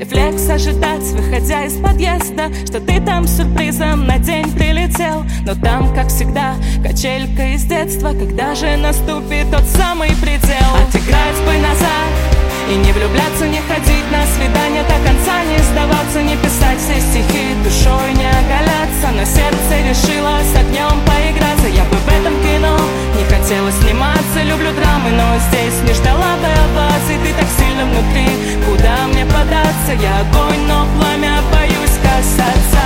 Рефлекс ожидать, выходя из подъезда, что ты там сюрпризом на день прилетел. Но там, как всегда, качелька из детства. Когда же наступит тот самый предел? Отыграть бы назад и не влюбляться, не ходить на свидания до конца, не сдаваться, не писать все стихи, душой не оголяться. Но сердце решило с огнем поиграться. Я бы в этом кино не хотела сниматься. Люблю драмы, но здесь не ждала бы оваций. Ты так сильно внутри, куда мне податься? Я огонь, но пламя боюсь касаться.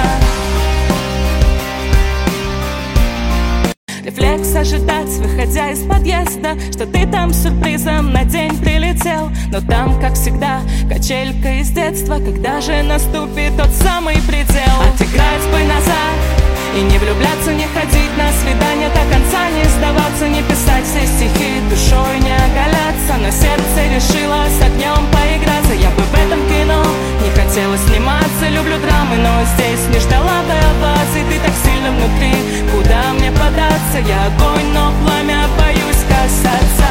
Рефлекс ожидать, выходя из подъезда, что ты там сюрпризом на день прилетел. Но там, как всегда, качелька из детства. Когда же наступит тот самый предел? Отыграть бы назад и не влюбляться, не ходить на свидания до конца, не сдаваться, не писать все стихи, душой не оголяться. Но сердце решило с огнем поиграться. Я бы в этом кино не хотела сниматься. Люблю драмы, но здесь не ждала бы оваций. Ты так сильно внутри, куда мне податься? Я огонь, но пламя боюсь касаться.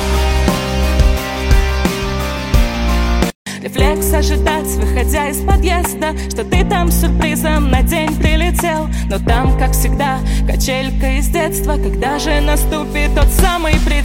Рефлекс ожидать, выходя из подъезда, что ты там сюрпризом на день прилетел. Но там, как всегда, качелька из детства. Когда же наступит тот самый предел?